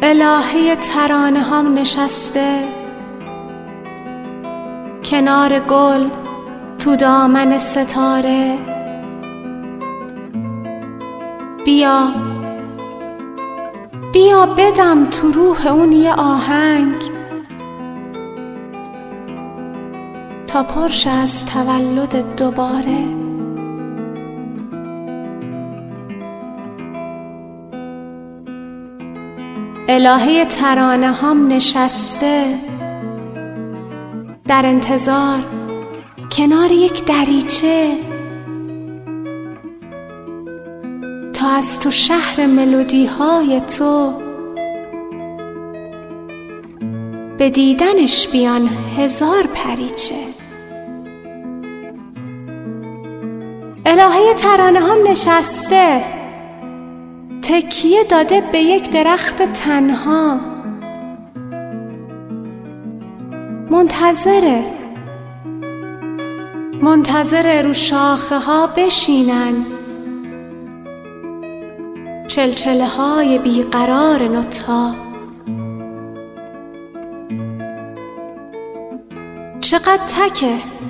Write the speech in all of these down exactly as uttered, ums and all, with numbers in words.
الهه ترانه هم نشسته کنار گل تو دامن ستاره. بیا بیا بدم تو روح اون یه آهنگ تا پرش از تولد دوباره. الهه ترانه هم نشسته در انتظار کنار یک دریچه تا از تو شهر ملودی های تو به دیدنش بیان هزار پریچه. الهه ترانه هم نشسته تکیه داده به یک درخت تنها، منتظره منتظره رو شاخه ها بشینن چلچله های بیقرار نوت‌ها. چقدر تکه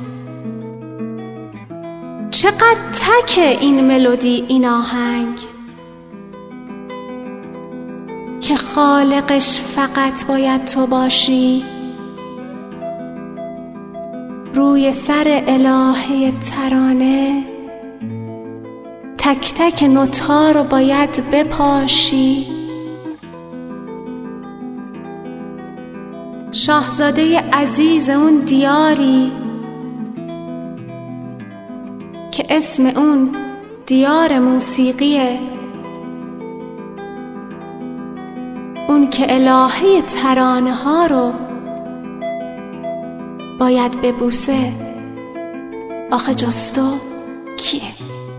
چقدر تکه این ملودی، این آهنگ که خالقش فقط باید تو باشی. روی سر الهه ترانه تک تک نوت‌ها رو باید بپاشی. شاهزاده عزیز اون دیاری که اسم اون دیار موسیقیه، اون که الهه ترانه ها رو باید ببوسه. آخه جز تو کیه؟